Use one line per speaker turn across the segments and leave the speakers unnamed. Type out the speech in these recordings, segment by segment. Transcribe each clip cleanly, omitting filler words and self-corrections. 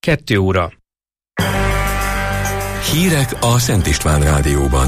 2 óra.
Hírek a Szent István Rádióban.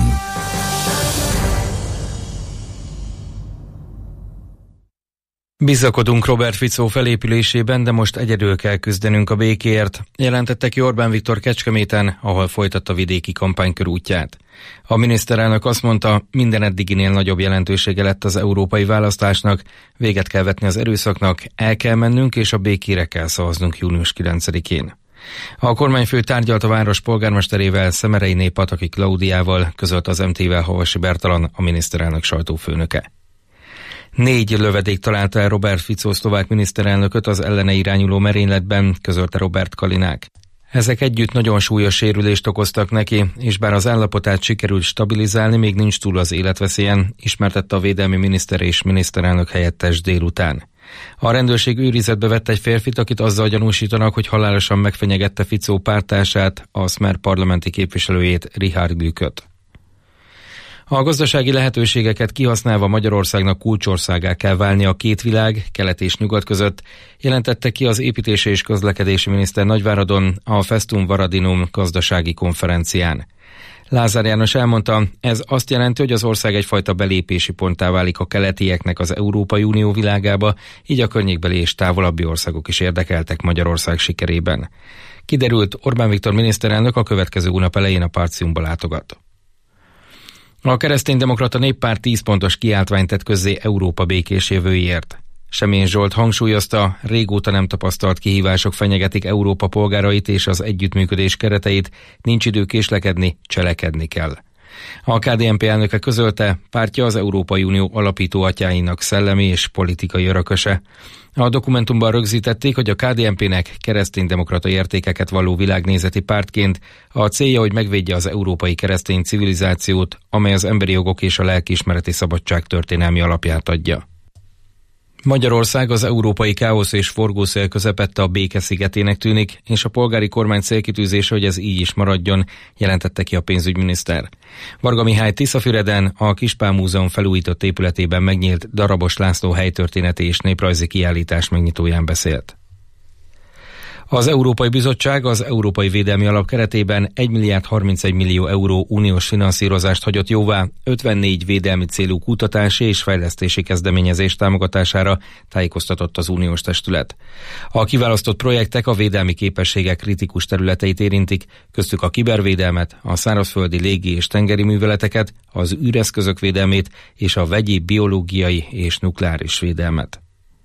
Bizakodunk Robert Fico felépülésében, de most egyedül kell küzdenünk a békéért, jelentette ki Orbán Viktor Kecskeméten, ahol folytatta vidéki kampánykörútját. A miniszterelnök azt mondta, minden eddiginél nagyobb jelentősége lett az európai választásnak, véget kell vetni az erőszaknak, el kell mennünk és a békére kell szavaznunk június 9-én. A kormányfő tárgyalt a város polgármesterével, Szemerei Pataki Klaudiával, közölt az MT-vel Havasi Bertalan, a miniszterelnök sajtófőnöke. 4 lövedék találta el Robert Fico szlovák miniszterelnököt az ellene irányuló merényletben, közölte Robert Kalinák. Ezek együtt nagyon súlyos sérülést okoztak neki, és bár az állapotát sikerült stabilizálni, még nincs túl az életveszélyen, ismertette a védelmi miniszter és miniszterelnök helyettes délután. A rendőrség őrizetbe vett egy férfit, akit azzal gyanúsítanak, hogy halálosan megfenyegette Fico párttársát, a Smer parlamenti képviselőjét, Richard Glücköt. A gazdasági lehetőségeket kihasználva Magyarországnak kulcsországgá kell válni a két világ, kelet és nyugat között, jelentette ki az építési és közlekedési miniszter Nagyváradon a Festum Varadinum gazdasági konferencián. Lázár János elmondta, ez azt jelenti, hogy az ország egyfajta belépési ponttá válik a keletieknek az Európai Unió világába, így a környékbeli és távolabbi országok is érdekeltek Magyarország sikerében. Kiderült, Orbán Viktor miniszterelnök a következő hónap elején a Partiumba látogat. A Kereszténydemokrata Néppárt 10 pontos kiáltványt tett közzé Európa békés jövőjéért. Semjén Zsolt hangsúlyozta, régóta nem tapasztalt kihívások fenyegetik Európa polgárait és az együttműködés kereteit, nincs idő késlekedni, cselekedni kell. A KDNP elnöke közölte, pártja az Európai Unió alapító atyáinak szellemi és politikai örököse. A dokumentumban rögzítették, hogy a KDNP-nek kereszténydemokrata értékeket valló világnézeti pártként a célja, hogy megvédje az európai keresztény civilizációt, amely az emberi jogok és a lelkiismereti szabadság történelmi alapját adja. Magyarország az európai káosz és forgószél közepette a béke szigetének tűnik, és a polgári kormány célkitűzése, hogy ez így is maradjon, jelentette ki a pénzügyminiszter. Varga Mihály Tiszafüreden a Kispál Múzeum felújított épületében megnyílt Darabos László helytörténeti és néprajzi kiállítás megnyitóján beszélt. Az Európai Bizottság az Európai Védelmi Alap keretében 1 milliárd 31 millió euró uniós finanszírozást hagyott jóvá 54 védelmi célú kutatási és fejlesztési kezdeményezés támogatására, tájékoztatott az uniós testület. A kiválasztott projektek a védelmi képességek kritikus területeit érintik, köztük a kibervédelmet, a szárazföldi légi és tengeri műveleteket, az űreszközök védelmét és a vegyi, biológiai és nukleáris védelmet.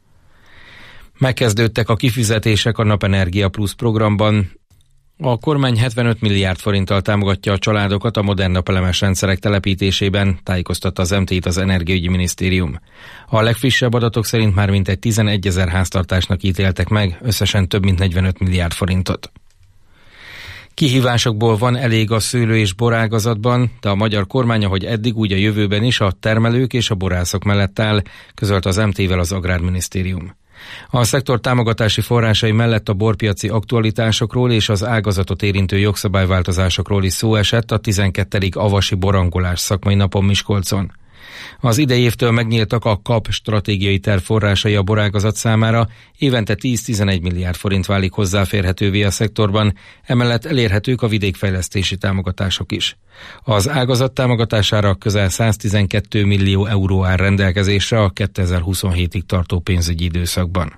Megkezdődtek a kifizetések a Napenergia Plus programban. A kormány 75 milliárd forinttal támogatja a családokat a modern napelemes rendszerek telepítésében, tájékoztatta az MT-t az Energiaügyi Minisztérium. A legfrissebb adatok szerint már mintegy 11 000 háztartásnak ítéltek meg, összesen több mint 45 milliárd forintot. Kihívásokból van elég a szőlő- és borágazatban, de a magyar kormány, ahogy eddig, úgy a jövőben is a termelők és a borászok mellett áll, közölt az MT-vel az Agrárminisztérium. A szektor támogatási forrásai mellett a borpiaci aktualitásokról és az ágazatot érintő jogszabályváltozásokról is szó esett a 12. avasi borangolás szakmai napon Miskolcon. Az idei évtől megnyíltak a KAP stratégiai terv forrásai a borágazat számára, évente 10-11 milliárd forint válik hozzáférhetővé a szektorban, emellett elérhetők a vidékfejlesztési támogatások is. Az ágazat támogatására közel 112 millió euró áll rendelkezésre a 2027-ig tartó pénzügyi időszakban.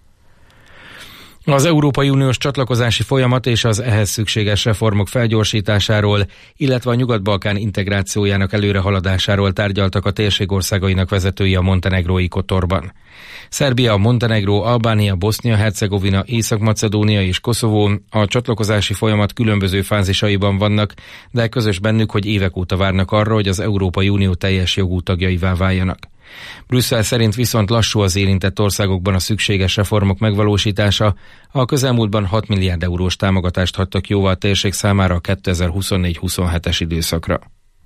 Az Európai Uniós csatlakozási folyamat és az ehhez szükséges reformok felgyorsításáról, illetve a Nyugat-Balkán integrációjának előrehaladásáról tárgyaltak a térség országainak vezetői a montenegrói Kotorban. Szerbia, Montenegró, Albánia, Bosznia-Hercegovina, Észak-Macedónia és Koszovó a csatlakozási folyamat különböző fázisaiban vannak, de közös bennük, hogy évek óta várnak arra, hogy az Európai Unió teljes jogú tagjaivá váljanak. Brüsszel szerint viszont lassú az érintett országokban a szükséges reformok megvalósítása, a közelmúltban 6 milliárd eurós támogatást hagytak jóvá a térség számára a 2024-27-es időszakra.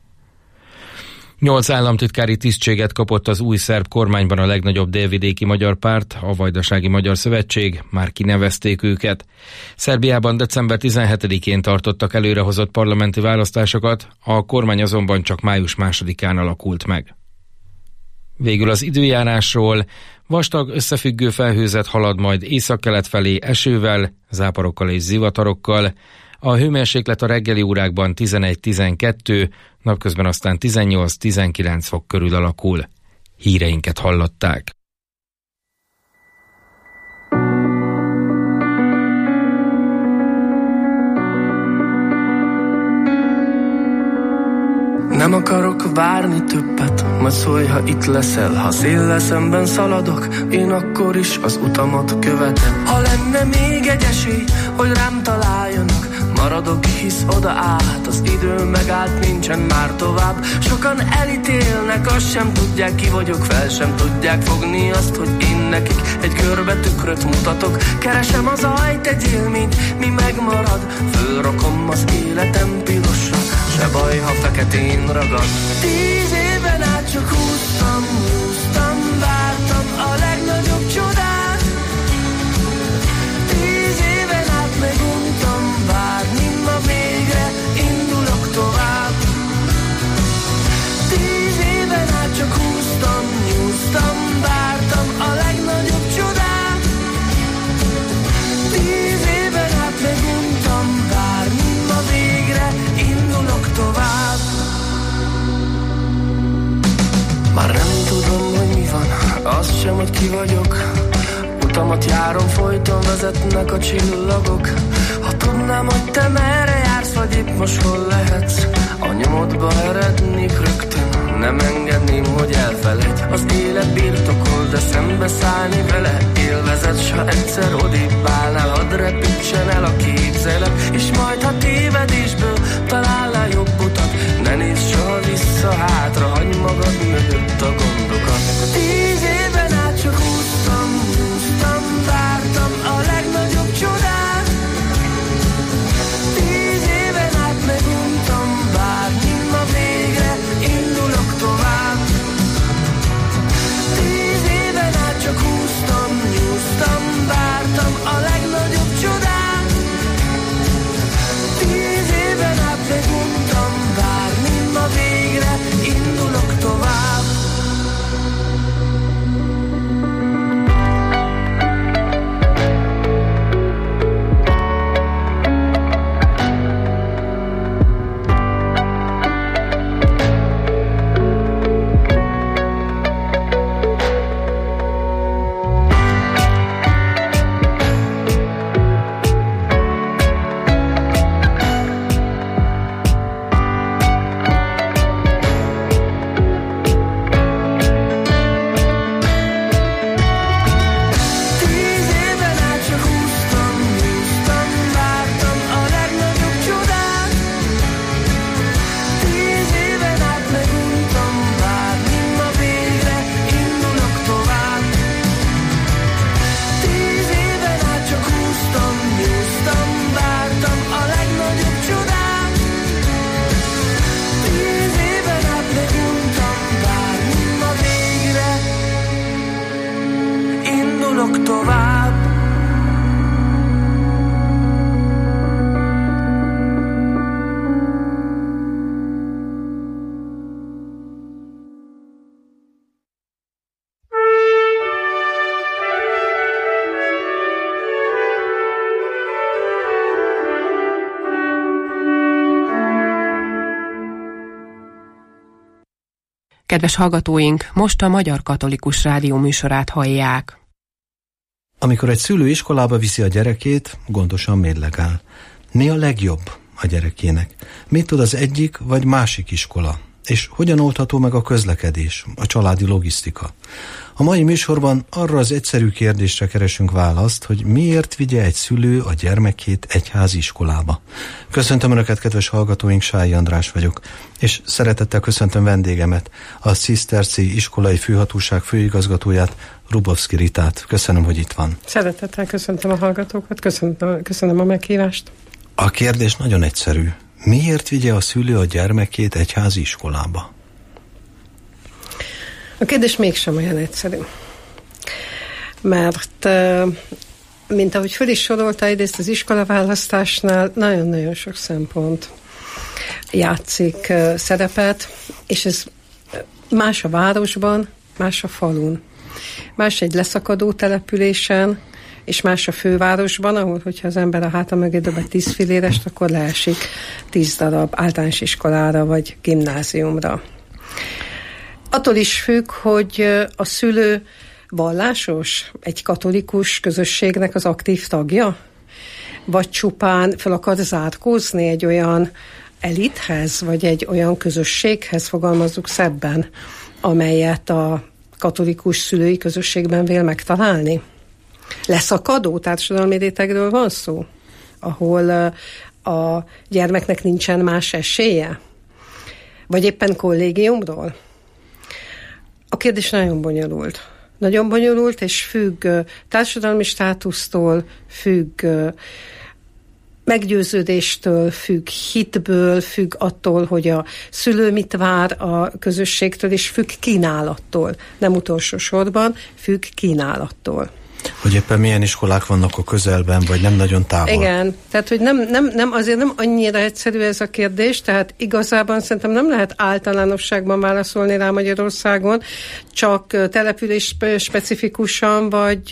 8 államtitkári tisztséget kapott az új szerb kormányban a legnagyobb délvidéki magyar párt, a Vajdasági Magyar Szövetség, már kinevezték őket. Szerbiában december 17-én tartottak előrehozott parlamenti választásokat, a kormány azonban csak május 2-án alakult meg. Végül az időjárásról. Vastag, összefüggő felhőzet halad majd északkelet felé esővel, záporokkal és zivatarokkal. A hőmérséklet a reggeli órákban 11-12, napközben aztán 18-19 fok körül alakul. Híreinket hallották.
Nem akarok várni többet, majd szólj, ha itt leszel. Ha széllel szemben szaladok, én akkor is az utamat követem. Ha lenne még egy esély, hogy rám találjanak, maradok, hisz oda át, az idő megállt, nincsen már tovább. Sokan elítélnek, azt sem tudják, ki vagyok, fel sem tudják fogni azt, hogy én nekik egy körbe tükröt mutatok. Keresem az ajt, egy élményt, mi megmarad, fölrakom az életem pirosra, se baj, ha feketén ragad. 10 éven át csak húztam, vártam a legnagyobb csodát. 10 éven át meguntam várni, ma végre indulok tovább. 10 éven át csak húztam, vártam a legnagyobb csodát. 10 éven át meguntam várni, ma végre indulok tovább. Már nem tudom, hogy mi van, azt sem, hogy ki vagyok. Utamat járom, folyton vezetnek a csillagok. Ha tudnám, hogy te merre jársz, vagy épp most hol lehetsz, a nyomodba erednék rögtön, nem engedném, hogy elfelejt. Az élet birtokol, de szembeszállni vele élvezet, s ha egyszer odébb állnál, hadd repítsen el a képzelet. És majd, ha tévedésből találnál jobb utat, ne nézz soha vissza hátra, hagyd magad mögött a gondokat. 10 éven át csak húztam, vártam a legnagyobb csodát. 10 éven át meguntam várni, ma végre indulok tovább. 10 éven át csak húztam, vártam a legnagyobb csodát. 10 éven át meguntam várni, ma végre indulok tovább.
Kedves hallgatóink, most a Magyar Katolikus Rádió műsorát hallják.
Amikor egy szülő iskolába viszi a gyerekét, gondosan mérlegel. Mi a legjobb a gyerekének? Mit tud az egyik vagy másik iskola? És hogyan oldható meg a közlekedés, a családi logisztika? A mai műsorban arra az egyszerű kérdésre keresünk választ, hogy miért vigye egy szülő a gyermekét egyházi iskolába. Köszöntöm Önöket, kedves hallgatóink, Sályi András vagyok, és szeretettel köszöntöm vendégemet, a Ciszterci Iskolai Főhatóság főigazgatóját, Rubovszki Ritát. Köszönöm, hogy itt van.
Szeretettel köszöntöm a hallgatókat, köszönöm a meghívást.
A kérdés nagyon egyszerű. Miért vigye a szülő a gyermekét egyházi iskolába?
A kérdés mégsem olyan egyszerű. Mert, mint ahogy föl is sorolta egyrészt az iskolaválasztásnál, nagyon-nagyon sok szempont játszik szerepet, és ez más a városban, más a falun. Más egy leszakadó településen, és más a fővárosban, ahol, hogyha az ember a háta mögé dob egy 10 fillérest, akkor leesik 10 darab általános iskolára vagy gimnáziumra. Attól is függ, hogy a szülő vallásos, egy katolikus közösségnek az aktív tagja, vagy csupán fel akar zárkózni egy olyan elithez, vagy egy olyan közösséghez, fogalmazzuk szebben, amelyet a katolikus szülői közösségben vél megtalálni. Leszakadó társadalmi rétegről van szó, ahol a gyermeknek nincsen más esélye? Vagy éppen kollégiumról? A kérdés nagyon bonyolult. Nagyon bonyolult, és függ társadalmi státusztól, függ meggyőződéstől, függ hitből, függ attól, hogy a szülő mit vár a közösségtől, és függ kínálattól. Nem utolsó sorban, függ kínálattól.
Hogy éppen milyen iskolák vannak a közelben, vagy nem nagyon távol.
Igen, tehát hogy azért nem annyira egyszerű ez a kérdés, tehát igazában szerintem nem lehet általánosságban válaszolni rá Magyarországon, csak település specifikusan,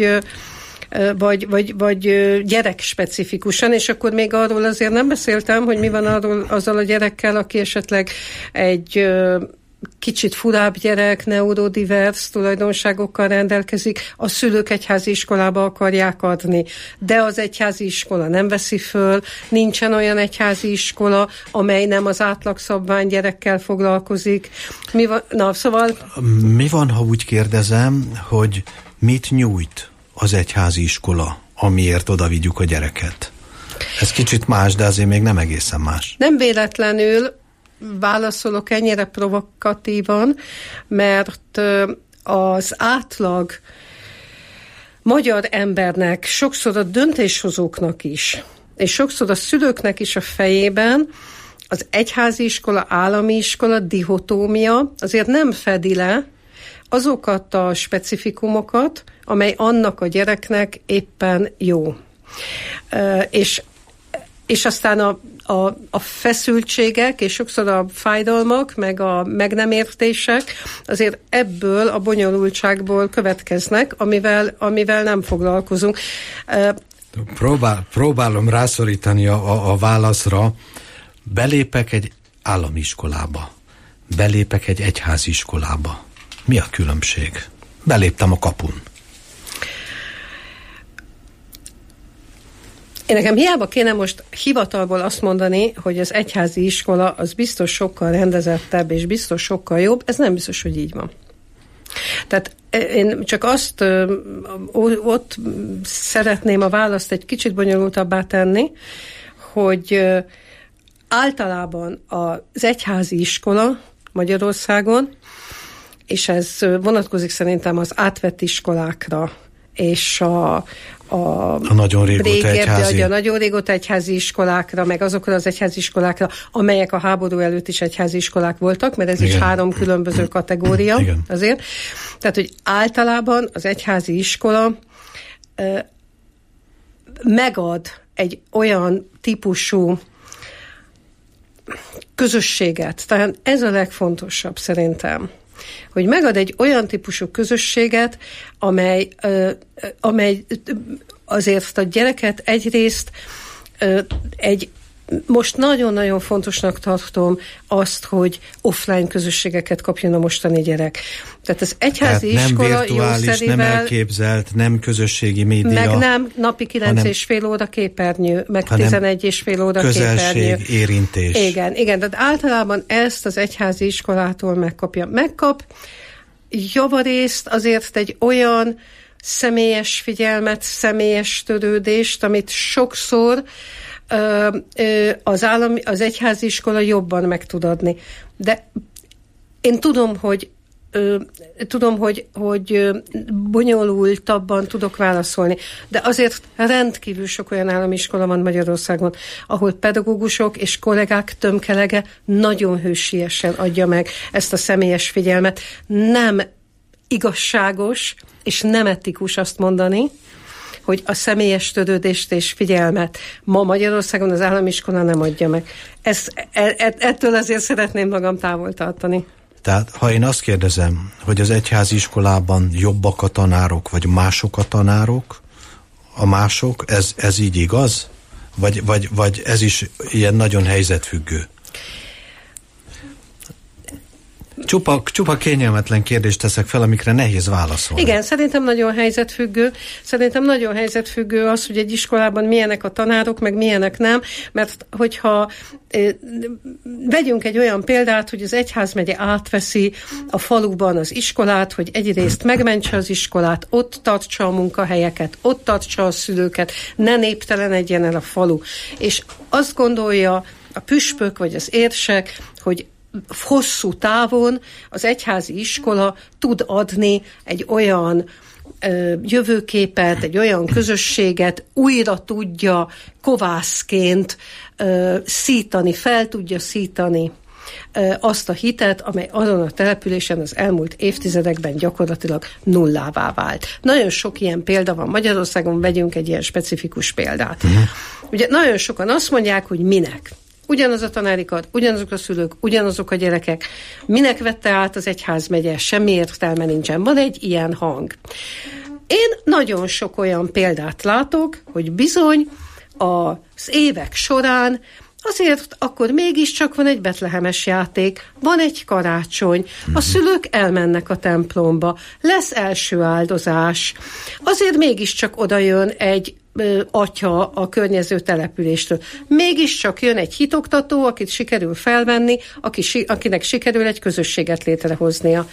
vagy gyerek specifikusan, és akkor még arról azért nem beszéltem, hogy mi van azzal a gyerekkel, aki esetleg egy kicsit furább gyerek, neurodivers tulajdonságokkal rendelkezik, a szülők egyházi iskolába akarják adni, de az egyházi iskola nem veszi föl, nincsen olyan egyházi iskola, amely nem az átlagszabvány gyerekkel foglalkozik. Mi van, ha úgy kérdezem, hogy mit nyújt az egyházi iskola, amiért oda vigyük a gyereket? Ez kicsit más, de azért még nem egészen más. Nem véletlenül válaszolok ennyire provokatívan, mert az átlag magyar embernek, sokszor a döntéshozóknak is, és sokszor a szülőknek is a fejében az egyházi iskola, állami iskola dihotómia azért nem fedi le azokat a specifikumokat, amely annak a gyereknek éppen jó. És aztán a feszültségek, és sokszor a fájdalmak, meg a meg nem értések, azért ebből a bonyolultságból következnek, amivel nem foglalkozunk.
Próbálom rászorítani a válaszra. Belépek egy állami iskolába. Belépek egy egyházi iskolába. Mi a különbség? Beléptem a kapun.
Én nekem hiába kéne most hivatalból azt mondani, hogy az egyházi iskola az biztos sokkal rendezettebb, és biztos sokkal jobb, ez nem biztos, hogy így van. Tehát én csak azt ott szeretném a választ egy kicsit bonyolultabbá tenni, hogy általában az egyházi iskola Magyarországon, és ez vonatkozik szerintem az átvett iskolákra, és a
nagyon régóta egyházi.
A nagyon régóta egyházi iskolákra, meg azokra az egyházi iskolákra, amelyek a háború előtt is egyházi iskolák voltak, mert ez igen. Is 3 különböző kategória igen. Azért. Tehát, hogy általában az egyházi iskola megad egy olyan típusú közösséget, tehát ez a legfontosabb szerintem, hogy megad egy olyan típusú közösséget, amely azért a gyereket egyrészt most nagyon-nagyon fontosnak tartom azt, hogy offline közösségeket kapjon a mostani gyerek. Tehát az egyházi iskola
nem virtuális, nem elképzelt, nem közösségi média.
Meg nem napi 9,5 óra képernyő, meg 11,5 óra képernyő.
Közelség, érintés.
Igen, tehát általában ezt az egyházi iskolától megkapja. Megkap javarészt azért egy olyan személyes figyelmet, személyes törődést, amit sokszor az egyházi iskola jobban meg tud adni. De én tudom, hogy bonyolultabban tudok válaszolni, de azért rendkívül sok olyan állami iskola van Magyarországon, ahol pedagógusok és kollégák tömkelege nagyon hősiesen adja meg ezt a személyes figyelmet. Nem igazságos és nem etikus azt mondani, hogy a személyes törődést és figyelmet ma Magyarországon az állami iskola nem adja meg. Ettől azért szeretném magam távol tartani.
Tehát, ha én azt kérdezem, hogy az egyházi iskolában jobbak a tanárok, vagy mások a tanárok, a mások, ez így igaz? Vagy ez is ilyen nagyon helyzetfüggő? Csupa kényelmetlen kérdést teszek fel, amikre nehéz válaszolni.
Igen, szerintem nagyon helyzetfüggő. Szerintem nagyon helyzetfüggő az, hogy egy iskolában milyenek a tanárok, meg milyenek nem, mert hogyha vegyünk egy olyan példát, hogy az egyházmegye átveszi a faluban az iskolát, hogy egyrészt megmentse az iskolát, ott tartsa a munkahelyeket, ott tartsa a szülőket, ne néptelenedjen el a falu. És azt gondolja a püspök vagy az érsek, hogy hosszú távon az egyházi iskola tud adni egy olyan jövőképet, egy olyan közösséget, újra tudja kovászként szítani, fel tudja szítani azt a hitet, amely azon a településen az elmúlt évtizedekben gyakorlatilag nullává vált. Nagyon sok ilyen példa van Magyarországon, vegyünk egy ilyen specifikus példát. Ugye nagyon sokan azt mondják, hogy minek? Ugyanaz a tanárikat, ugyanazok a szülők, ugyanazok a gyerekek. Minek vette át az egyházmegye? Semmi értelme nincsen. Van egy ilyen hang. Én nagyon sok olyan példát látok, hogy bizony az évek során azért akkor mégiscsak van egy betlehemes játék, van egy karácsony, a szülők elmennek a templomba, lesz első áldozás, azért mégiscsak oda jön egy atya a környező településtől. Mégiscsak jön egy hitoktató, akit sikerül felvenni, akinek sikerül egy közösséget létrehoznia.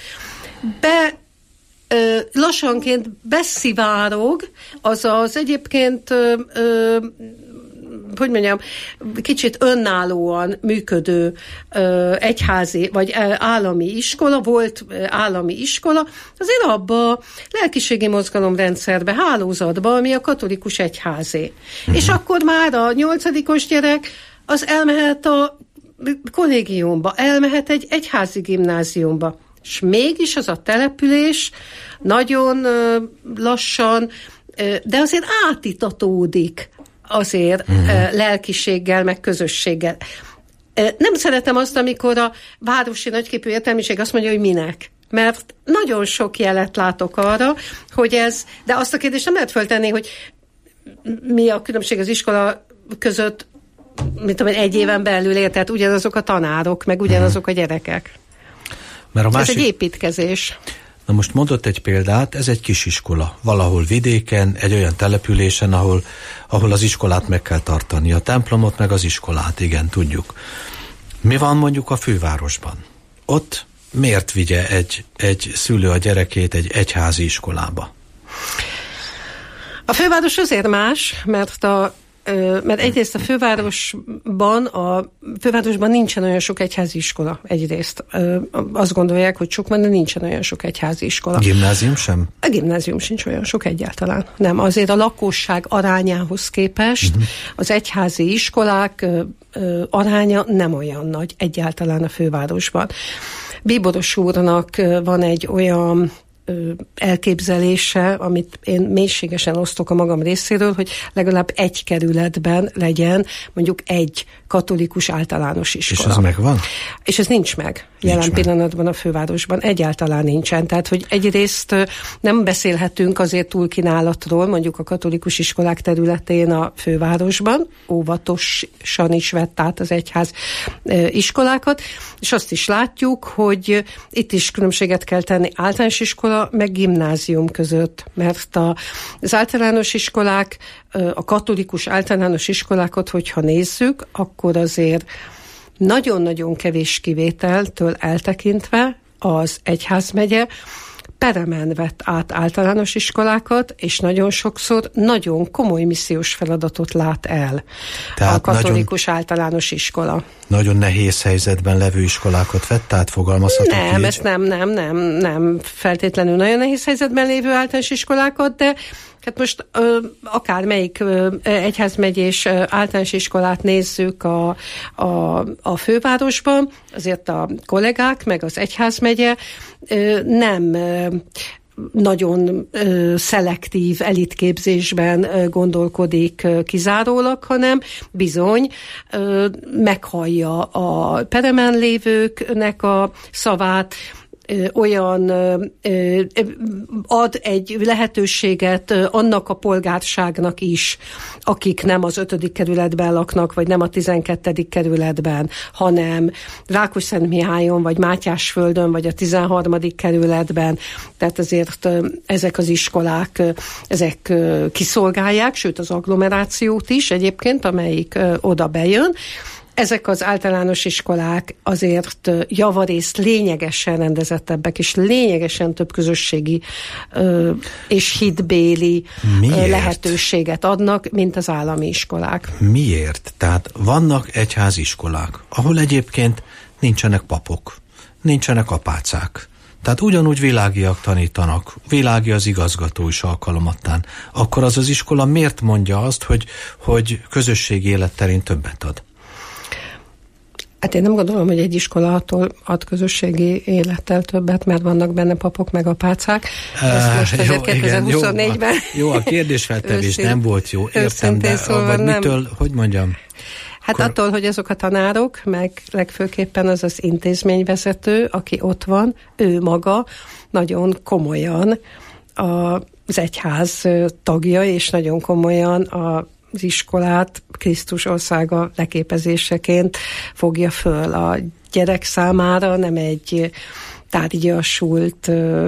Lassanként beszivárog az egyébként hogy mondjam, kicsit önállóan működő egyházi vagy állami iskola, volt állami iskola, azért abba a lelkiségi mozgalomrendszerbe, hálózatba, ami a katolikus egyházé. És akkor már a 8. gyerek az elmehet a kollégiumba, elmehet egy egyházi gimnáziumba. És mégis az a település nagyon lassan, de azért átitatódik azért lelkiséggel, meg közösséggel. Nem szeretem azt, amikor a városi nagyképű értelmiség azt mondja, hogy minek. Mert nagyon sok jelet látok arra, hogy ez, de azt a kérdést nem lehet föltenni, hogy mi a különbség az iskola között, mint tudom, egy éven belül ér, tehát ugyanazok a tanárok, meg ugyanazok a gyerekek. Mert ez egy építkezés.
Na most mondott egy példát, ez egy kisiskola, valahol vidéken, egy olyan településen, ahol az iskolát meg kell tartani, a templomot meg az iskolát, igen, tudjuk. Mi van mondjuk a fővárosban? Ott miért vigye egy szülő a gyerekét egy egyházi iskolába?
A főváros azért más, mert egyrészt a fővárosban nincsen olyan sok egyházi iskola, egyrészt. Azt gondolják, hogy sok van, de nincsen olyan sok egyházi iskola.
Gimnázium sem?
A gimnázium sincs olyan sok egyáltalán. Nem, azért a lakosság arányához képest az egyházi iskolák aránya nem olyan nagy egyáltalán a fővárosban. Bíboros úrnak van egy olyan elképzelése, amit én mélységesen osztok a magam részéről, hogy legalább egy kerületben legyen mondjuk egy katolikus általános iskola.
És ez megvan?
És ez nincs meg jelen pillanatban a fővárosban. Egyáltalán nincsen. Tehát, hogy egyrészt nem beszélhetünk azért túlkínálatról, mondjuk a katolikus iskolák területén a fővárosban, óvatosan is vett át az egyház iskolákat, és azt is látjuk, hogy itt is különbséget kell tenni általános iskola meg gimnázium között, mert az általános iskolák, a katolikus általános iskolákat, hogyha nézzük, akkor azért nagyon-nagyon kevés kivételtől eltekintve az egyházmegye peremen vett át általános iskolákat, és nagyon sokszor nagyon komoly missziós feladatot lát el. Tehát a katolikus általános iskola.
Nagyon nehéz helyzetben levő iskolákat vett át, fogalmazhatok így?
Nem, ezt nem feltétlenül nagyon nehéz helyzetben lévő általános iskolákat, de hát most akármelyik egyházmegyés általános iskolát nézzük a fővárosban, azért a kollégák, meg az egyházmegye nem nagyon szelektív elitképzésben gondolkodik kizárólag, hanem bizony meghallja a peremen lévőknek a szavát, olyan ad egy lehetőséget annak a polgárságnak is, akik nem az 5. kerületben laknak, vagy nem a 12. kerületben, hanem Rákosszentmihályon, vagy Mátyásföldön, vagy a 13. kerületben. Tehát azért ezek az iskolák, ezek kiszolgálják, sőt az agglomerációt is egyébként, amelyik oda bejön. Ezek az általános iskolák azért javarészt lényegesen rendezettebbek, és lényegesen több közösségi és hitbéli lehetőséget adnak, mint az állami iskolák.
Miért? Tehát vannak egyházi iskolák, ahol egyébként nincsenek papok, nincsenek apácák. Tehát ugyanúgy világiak tanítanak, világi az igazgató is alkalomattán. Akkor az iskola miért mondja azt, hogy közösségi életterén többet ad?
Hát én nem gondolom, hogy egy iskola attól ad közösségi élettel többet, mert vannak benne papok meg apácák. Ezt most azért 2024-ben...
Jó, a kérdésfeltevés nem volt jó, értem, de
szóval
mitől, hogy mondjam?
Hát attól, hogy azok a tanárok, meg legfőképpen az intézményvezető, aki ott van, ő maga nagyon komolyan az egyház tagja, és nagyon komolyan az iskolát Krisztus országa leképezéseként fogja föl. A gyerek számára nem egy tárgyasult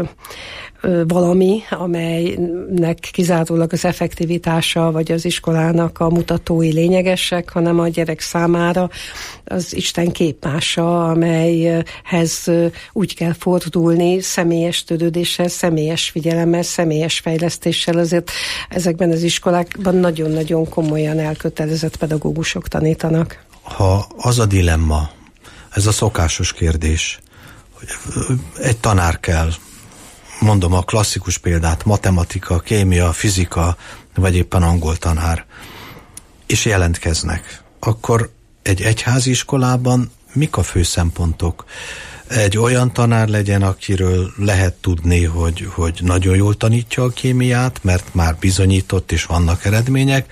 valami, amelynek kizárólag az effektivitása vagy az iskolának a mutatói lényegesek, hanem a gyerek számára az Isten képmása, amelyhez úgy kell fordulni személyes törődéssel, személyes figyelemmel, személyes fejlesztéssel. Azért ezekben az iskolákban nagyon-nagyon komolyan elkötelezett pedagógusok tanítanak.
Ha az a dilemma, ez a szokásos kérdés, hogy egy tanár kell, mondom a klasszikus példát, matematika, kémia, fizika, vagy éppen angol tanár, és jelentkeznek, akkor egy egyházi iskolában mik a fő szempontok? Egy olyan tanár legyen, akiről lehet tudni, hogy nagyon jól tanítja a kémiát, mert már bizonyított és vannak eredmények,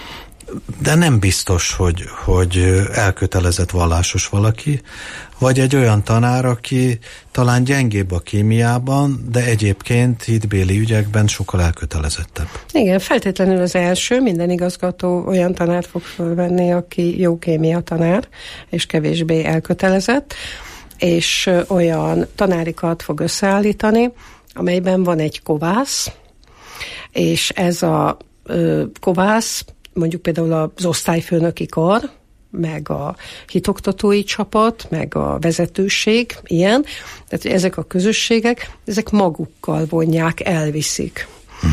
de nem biztos, hogy elkötelezett vallásos valaki, vagy egy olyan tanár, aki talán gyengébb a kémiában, de egyébként hitbéli ügyekben sokkal elkötelezettebb.
Igen, feltétlenül az első, minden igazgató olyan tanárt fog fölvenni, aki jó kémia tanár, és kevésbé elkötelezett, és olyan tanárikat fog összeállítani, amelyben van egy kovász, és ez a kovász mondjuk például az osztályfőnöki kar, meg a hitoktatói csapat, meg a vezetőség, ilyen. Tehát ezek a közösségek, ezek magukkal vonják, elviszik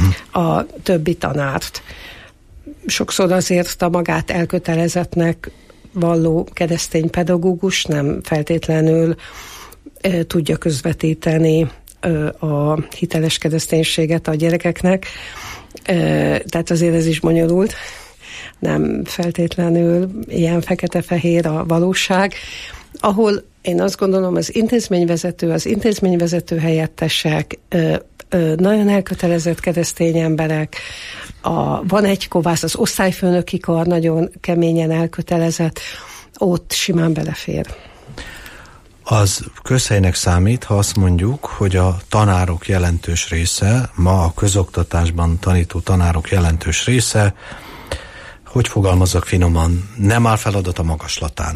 a többi tanárt. Sokszor azért a magát elkötelezettnek valló keresztény pedagógus nem feltétlenül tudja közvetíteni a hiteles kereszténységet a gyerekeknek. Tehát azért ez is bonyolult. Nem feltétlenül ilyen fekete-fehér a valóság, ahol én azt gondolom az intézményvezető helyettesek, nagyon elkötelezett keresztény emberek, van egy kovász, az osztályfőnöki kar nagyon keményen elkötelezett, ott simán belefér.
Az közhelynek számít, ha azt mondjuk, hogy a tanárok jelentős része, ma a közoktatásban tanító tanárok jelentős része, hogy fogalmazzak finoman, nem áll feladat a magaslatán.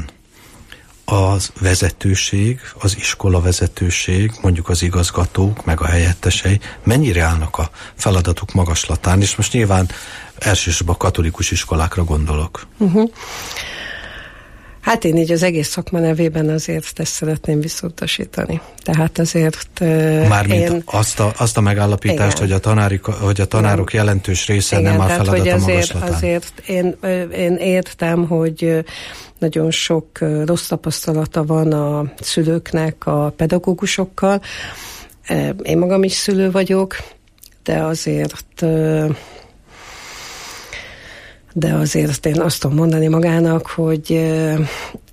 Az vezetőség, az iskola vezetőség, mondjuk az igazgatók, meg a helyettesei mennyire állnak a feladatuk magaslatán, és most nyilván elsősorban katolikus iskolákra gondolok.
Hát én így az egész szakma nevében azért ezt szeretném visszautasítani. Tehát azért
mármint azt a megállapítást, hogy a tanárok jelentős része nem áll feladat a magaslatán. Azért
én értem, hogy nagyon sok rossz tapasztalata van a szülőknek a pedagógusokkal. Én magam is szülő vagyok, de azért én azt tudom mondani magának, hogy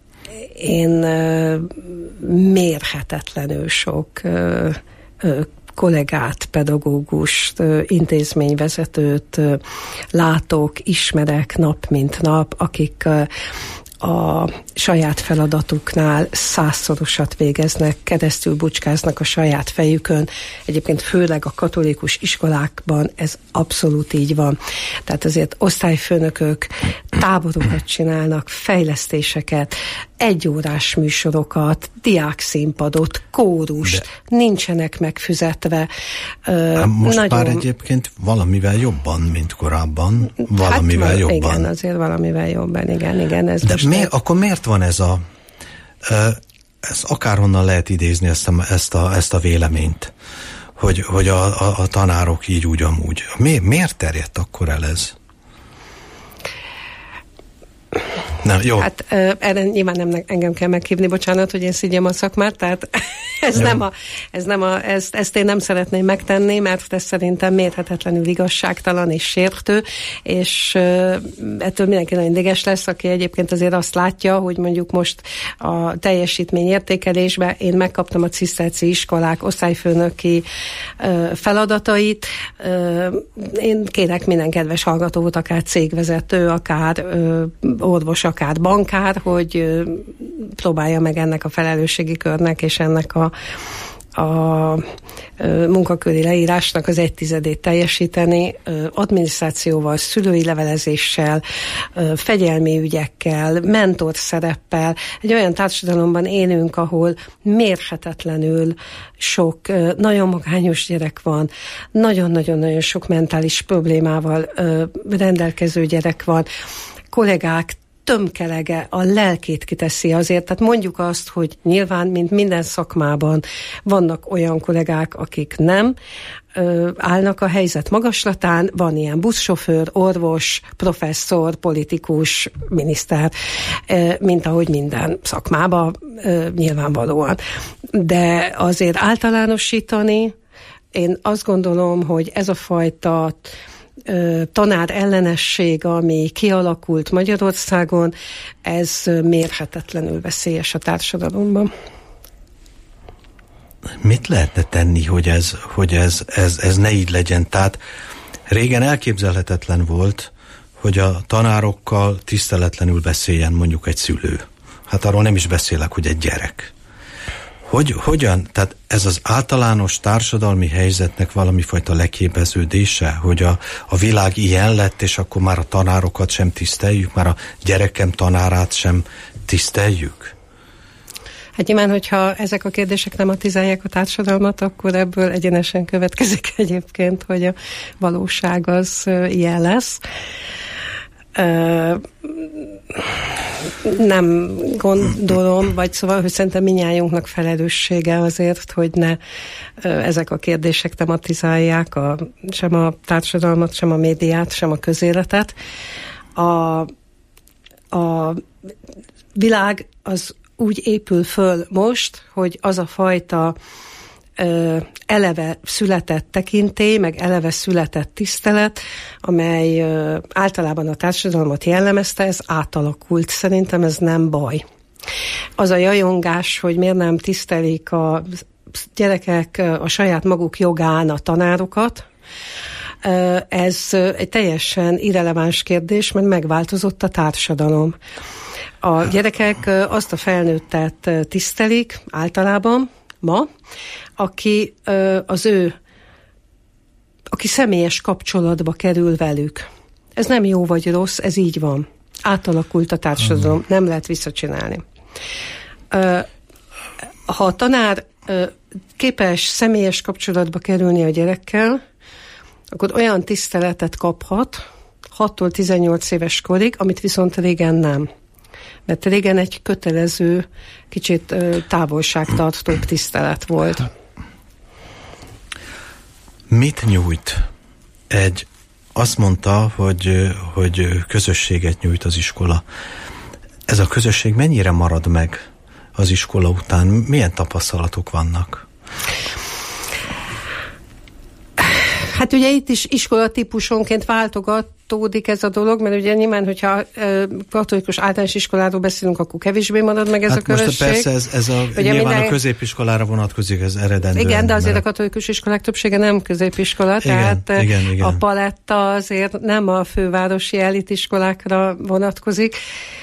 én mérhetetlenül sok kollégát, pedagógust, intézményvezetőt látok, ismerek nap mint nap, akik a saját feladatuknál 100-szorosat végeznek, keresztül bucskáznak a saját fejükön. Egyébként főleg a katolikus iskolákban ez abszolút így van. Tehát azért osztályfőnökök táborokat csinálnak, fejlesztéseket, egyórás műsorokat, diákszínpadot, kórust, nincsenek megfizetve.
Most nagyon... már egyébként valamivel jobban, mint korábban. Valamivel jobban.
Igen, azért valamivel jobban, igen. Ez
de akkor miért van ez a... Ez akárhonnan lehet idézni ezt a véleményt, hogy a tanárok így úgy amúgy. Miért terjedt akkor el ez? Na, jó.
Hát erre nyilván nem engem kell meghívni, bocsánat, hogy én szígyem a szakmát, tehát ezt én nem szeretném megtenni, mert ez szerintem mérhetetlenül igazságtalan és sértő, és ettől mindenki nagyon ideges lesz, aki egyébként azért azt látja, hogy mondjuk most a teljesítmény értékelésben én megkaptam a ciszterci iskolák osztályfőnöki feladatait. Én kérek minden kedves hallgatót, akár cégvezető, akár orvos, akár bankár, hogy próbálja meg ennek a felelősségi körnek és ennek a munkaköri leírásnak az 1/10 teljesíteni, adminisztrációval, szülői levelezéssel, fegyelmi ügyekkel, mentor szereppel. Egy olyan társadalomban élünk, ahol mérhetetlenül sok nagyon magányos gyerek van, nagyon-nagyon-nagyon sok mentális problémával rendelkező gyerek van, kollégák tömkelege a lelkét kiteszi azért. Tehát mondjuk azt, hogy nyilván, mint minden szakmában vannak olyan kollégák, akik nem állnak a helyzet magaslatán, van ilyen buszsofőr, orvos, professzor, politikus, miniszter, mint ahogy minden szakmában nyilvánvalóan. De azért általánosítani, én azt gondolom, hogy ez a fajta tanár ellenesség, ami kialakult Magyarországon, ez mérhetetlenül veszélyes a társadalomban.
Mit lehetne tenni, hogy ez ne így legyen? Tehát régen elképzelhetetlen volt, hogy a tanárokkal tiszteletlenül beszéljen mondjuk egy szülő. Hát arról nem is beszélek, hogy egy gyerek. Hogyan, tehát ez az általános társadalmi helyzetnek valami fajta leképeződése, hogy a világ ilyen lett, és akkor már a tanárokat sem tiszteljük, már a gyerekem tanárát sem tiszteljük?
Hát nyilván, hogyha ezek a kérdések tematizálják a társadalmat, akkor ebből egyenesen következik egyébként, hogy a valóság az ilyen lesz. Nem gondolom, vagy szóval, hogy szerintem mindnyájunknak felelőssége azért, hogy ne ezek a kérdések tematizálják sem a társadalmat, sem a médiát, sem a közéletet. A világ az úgy épül föl most, hogy az a fajta eleve született tekintély, meg eleve született tisztelet, amely általában a társadalmat jellemezte, ez átalakult. Szerintem ez nem baj. Az a jajongás, hogy miért nem tisztelik a gyerekek a saját maguk jogán a tanárokat, ez egy teljesen irreleváns kérdés, mert megváltozott a társadalom. A gyerekek azt a felnőttet tisztelik általában ma, aki aki személyes kapcsolatba kerül velük. Ez nem jó vagy rossz, ez így van. Átalakult a társadalom, nem lehet visszacsinálni. Ha a tanár képes személyes kapcsolatba kerülni a gyerekkel, akkor olyan tiszteletet kaphat 6-tól 18 éves korig, amit viszont régen nem. Mert régen egy kötelező, kicsit távolságtartóbb tisztelet volt.
Mit nyújt? Azt mondta, hogy közösséget nyújt az iskola. Ez a közösség mennyire marad meg az iskola után? Milyen tapasztalatok vannak?
Hát ugye itt is iskolatípusonként váltogatódik ez a dolog, mert ugye nyilván, hogyha katolikus általános iskoláról beszélünk, akkor kevésbé marad meg ez a közösség.
Most persze ez nyilván a középiskolára vonatkozik, ez eredendően.
Igen, de azért a katolikus iskolák többsége nem középiskola, tehát
igen.
A paletta azért nem a fővárosi elitiskolákra vonatkozik.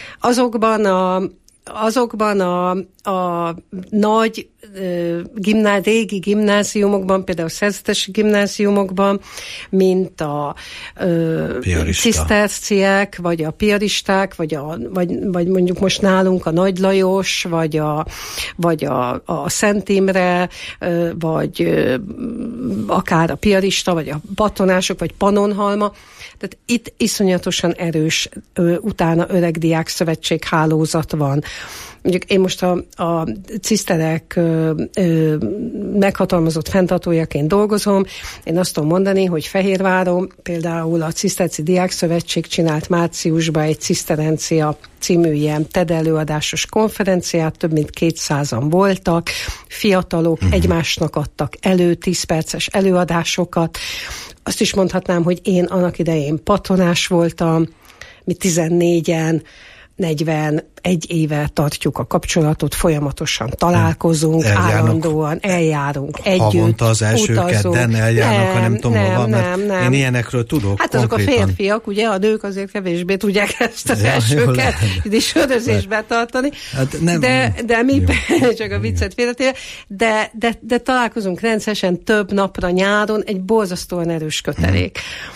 Azokban a nagy régi gimnáziumokban, például szerzetesi gimnáziumokban, mint a ciszterciek, vagy a piaristák, vagy mondjuk most nálunk a Nagy Lajos, vagy a Szent Imre, vagy akár a piarista, vagy a batonások, vagy Pannonhalma. Tehát itt iszonyatosan erős utána öregdiák szövetség hálózat van. Mondjuk én most a ciszterek meghatalmazott fenntartójaként dolgozom. Én azt tudom mondani, hogy Fehérváron például a Ciszterci Diákszövetség csinált márciusban egy Ciszterencia című ilyen TED előadásos konferenciát, több mint 200-an voltak, fiatalok egymásnak adtak elő 10 perces előadásokat. Azt is mondhatnám, hogy én annak idején patonás voltam, mi 14-en, 41 éve tartjuk a kapcsolatot, folyamatosan találkozunk, állandóan eljárunk együtt,
havonta az első kedden eljárnak, nem tudom hova, mert én ilyenekről tudok.
Hát azok konkrétan. A férfiak, ugye, a nők azért kevésbé tudják ezt az elsőket sörözésbe tartani, hát de mi csak a viccet félretéve, de találkozunk rendszeresen több napra nyáron, egy borzasztóan erős kötelék.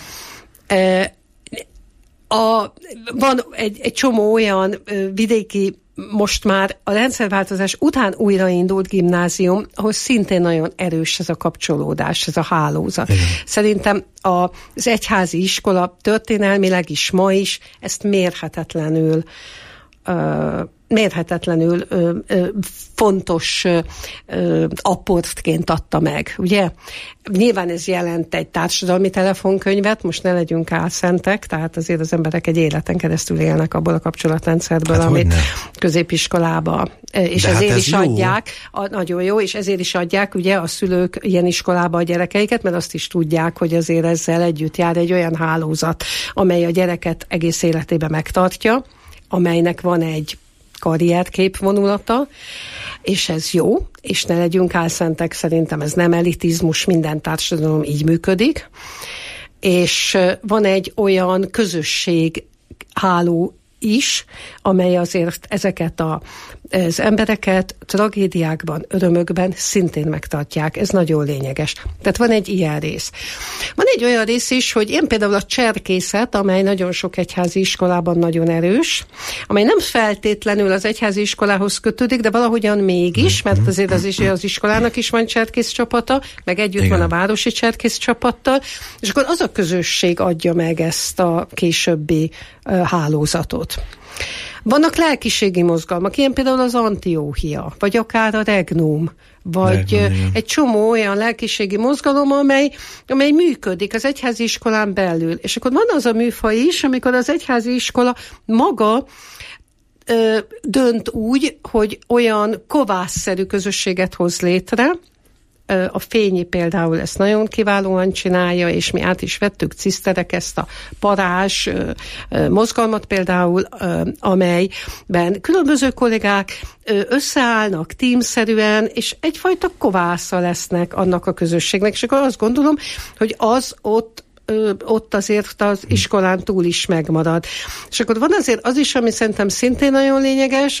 Van egy csomó olyan vidéki, most már a rendszerváltozás után újraindult gimnázium, ahol szintén nagyon erős ez a kapcsolódás, ez a hálózat. Igen. Szerintem az egyházi iskola történelmileg is, ma is ezt mérhetetlenül fontos apportként adta meg, ugye? Nyilván ez jelent egy társadalmi telefonkönyvet, most ne legyünk álszentek, tehát azért az emberek egy életen keresztül élnek abból a kapcsolatrendszerből, hát amit középiskolába, és de ezért hát is jó. Adják, nagyon jó, és ezért is adják ugye a szülők ilyen iskolába a gyerekeiket, mert azt is tudják, hogy azért ezzel együtt jár egy olyan hálózat, amely a gyereket egész életében megtartja, amelynek van egy karrierkép vonulata, és ez jó, és ne legyünk álszentek, szerintem ez nem elitizmus, minden társadalom így működik, és van egy olyan közösség háló is, amely azért ezeket az embereket tragédiákban, örömökben szintén megtartják. Ez nagyon lényeges. Tehát van egy ilyen rész. Van egy olyan rész is, hogy én például a cserkészet, amely nagyon sok egyházi iskolában nagyon erős, amely nem feltétlenül az egyházi iskolához kötődik, de valahogyan mégis, mert azért az iskolának is van cserkész csapata, meg együtt igen. Van a városi cserkész csapattal, és akkor az a közösség adja meg ezt a későbbi hálózatot. Vannak lelkiségi mozgalmak, ilyen például az Antióchia, vagy akár a Regnum, vagy egy csomó olyan lelkiségi mozgalom, amely működik az egyházi iskolán belül. És akkor van az a műfaj is, amikor az egyházi iskola maga dönt úgy, hogy olyan kovászszerű közösséget hoz létre. A Fényi például ezt nagyon kiválóan csinálja, és mi át is vettük ciszterek ezt a parázs mozgalmat például, amelyben különböző kollégák összeállnak tímszerűen, és egyfajta kovásza lesznek annak a közösségnek, és akkor azt gondolom, hogy az ott azért az iskolán túl is megmarad. És akkor van azért az is, ami szerintem szintén nagyon lényeges,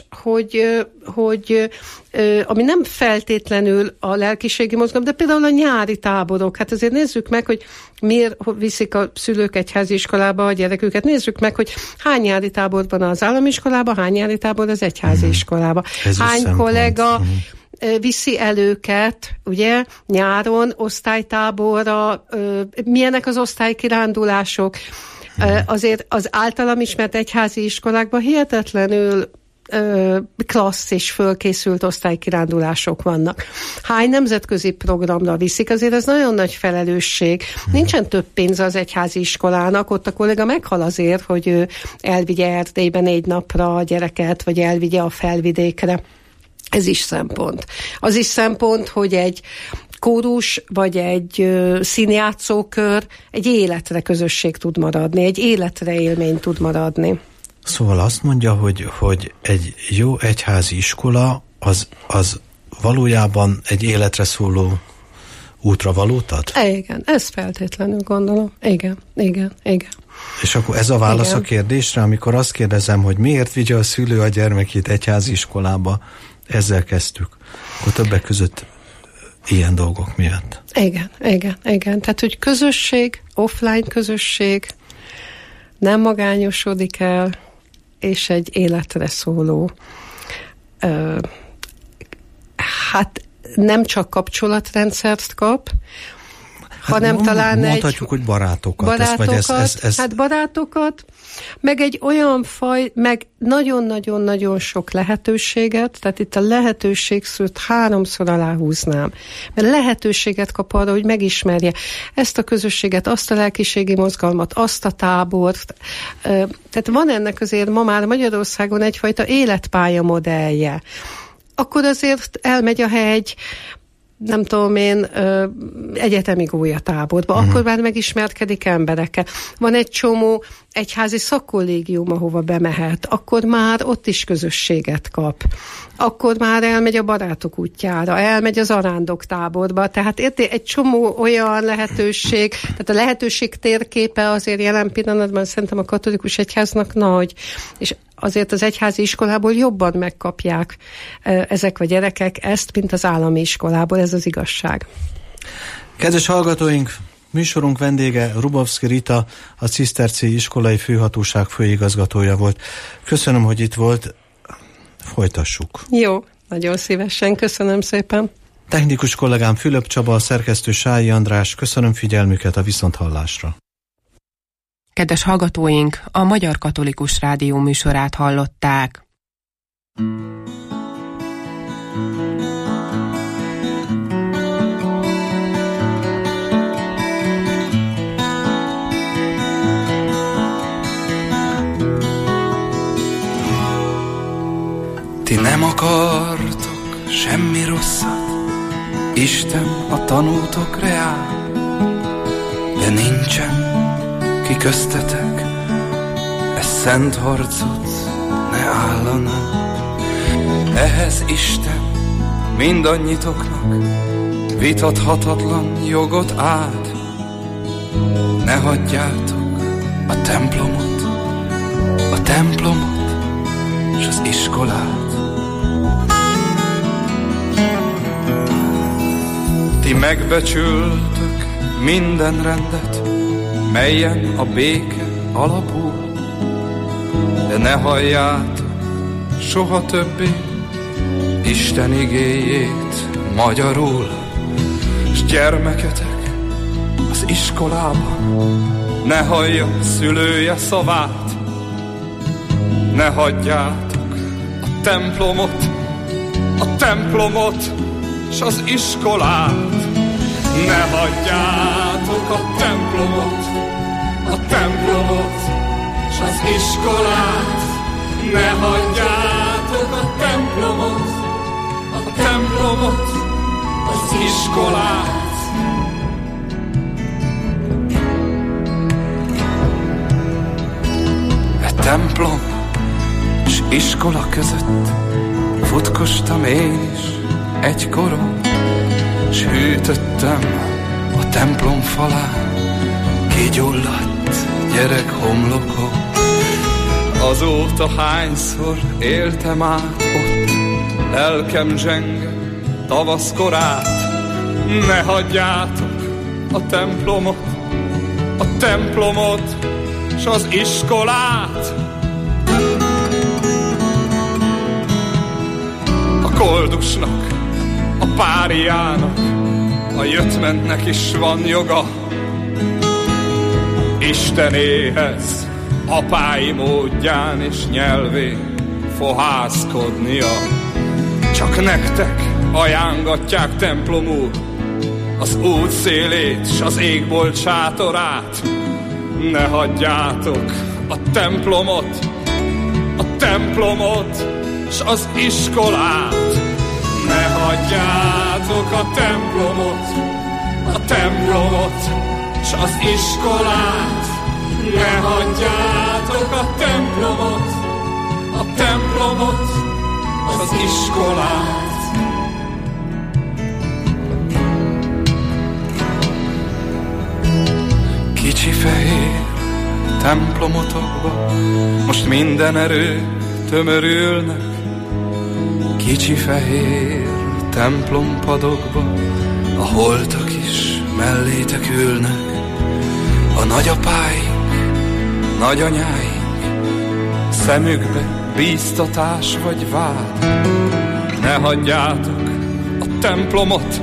hogy ami nem feltétlenül a lelkiségi mozgalom, de például a nyári táborok. Hát azért nézzük meg, hogy miért viszik a szülők egyházi iskolába a gyereküket. Nézzük meg, hogy hány nyári tábor van az állami iskolában, hány nyári tábor az egyházi iskolába. Hány kollega viszi el őket, ugye, nyáron, osztálytáborra, milyenek az osztálykirándulások. Azért az általam ismert egyházi iskolákban hihetetlenül klassz és fölkészült osztálykirándulások vannak. Hány nemzetközi programra viszik, azért ez nagyon nagy felelősség. Nincsen több pénz az egyházi iskolának, ott a kolléga meghal azért, hogy ő elvigye Erdélybe 4 napra a gyereket, vagy elvigye a Felvidékre. Ez is szempont. Az is szempont, hogy egy kórus vagy egy színjátszókör egy életre közösség tud maradni, egy életre élmény tud maradni.
Szóval azt mondja, hogy egy jó egyházi iskola az valójában egy életre szóló útra valót ad?
Igen, ezt feltétlenül gondolom. Igen.
És akkor ez a válasz a kérdésre, amikor azt kérdezem, hogy miért vigye a szülő a gyermekét egyházi iskolába, ezzel kezdtük. Akkor többek között ilyen dolgok miatt.
Igen. Tehát, hogy közösség, offline közösség, nem magányosodik el, és egy életre szóló hát nem csak kapcsolatrendszert kap, hanem talán
mondhatjuk, hogy barátokat.
Barátokat, meg egy olyan faj, meg nagyon-nagyon-nagyon sok lehetőséget, tehát itt a lehetőségszót 3-szor aláhúznám, mert lehetőséget kap arra, hogy megismerje ezt a közösséget, azt a lelkiségi mozgalmat, azt a tábort. Tehát van ennek azért ma már Magyarországon egyfajta életpálya modellje. Akkor azért elmegy a hegy, nem tudom én, egyetemi gólyatáborba, akkor már megismerkedik emberekkel. Van egy csomó egyházi szakkollégium, ahova bemehet, akkor már ott is közösséget kap. Akkor már elmegy a barátok útjára, elmegy az arándoktáborba, tehát egy csomó olyan lehetőség, tehát a lehetőség térképe azért jelen pillanatban szerintem a katolikus egyháznak nagy, és azért az egyházi iskolából jobban megkapják ezek a gyerekek ezt, mint az állami iskolából, ez az igazság.
Kedves hallgatóink, műsorunk vendége Rubovszky Rita, a Ciszterci Iskolai Főhatóság főigazgatója volt. Köszönöm, hogy itt volt, folytassuk.
Jó, nagyon szívesen, köszönöm szépen.
Technikus kollégám Fülöp Csaba, a szerkesztő Sályi András, köszönöm figyelmüket, a viszonthallásra.
Kedves hallgatóink, a Magyar Katolikus Rádió műsorát hallották.
Ti nem akartok semmi rosszat, Isten a tanútokra jár, de nincsen ki köztetek, ez szent harcot ne állana. Ehhez Isten mindannyitoknak vitathatatlan jogot ad. Ne hagyjátok a templomot és az iskolát. Ti megbecsültök minden rendet, melyen a béke alapul, de ne halljátok soha többé Isten igéjét magyarul. S gyermeketek az iskolában ne hallja szülője szavát, ne hagyjátok a templomot s az iskolát. Ne hagyjátok a templomot s az iskolát. Ne hagyjátok a templomot az iskolát. E templom és iskola között futkostam én is egykoron, s hűtöttem a templom falán kigyulladt gyerek homlokon. Azóta hányszor éltem át ott, lelkem zsenge tavaszkorát. Ne hagyjátok a templomot s az iskolát. A koldusnak, a páriának, a jöttmentnek is van joga Istenéhez, apái módján és nyelvén fohászkodnia. Csak nektek ajángatják templom úr az út szélét s az égbolt sátorát. Ne hagyjátok a templomot s az iskolát.
Ne hagyjátok a templomot, s az iskolát. Ne hagyjátok a templomot, s az iskolát. Kicsi fehér templomotokba most minden erő tömörülnek. Kicsi fehér templompadokba a holtak is mellétek ülnek. A nagyapáink, nagyanyáink szemükbe bíztatás vagy vád. Ne hagyjátok a templomot,